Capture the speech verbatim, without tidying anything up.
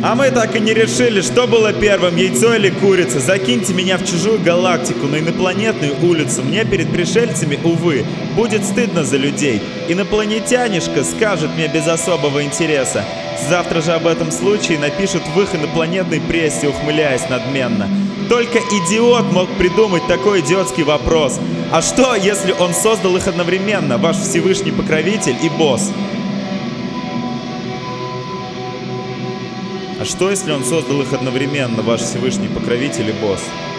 А мы так и не решили, что было первым, яйцо или курица. Закиньте меня в чужую галактику, на инопланетную улицу. Мне перед пришельцами, увы, будет стыдно за людей. Инопланетянишка скажет мне без особого интереса. Завтра же об этом случае напишут в их инопланетной прессе, ухмыляясь надменно. Только идиот мог придумать такой идиотский вопрос. А что, если он создал их одновременно, ваш Всевышний покровитель и босс? А что, если он создал их одновременно, ваш Всевышний покровитель и босс?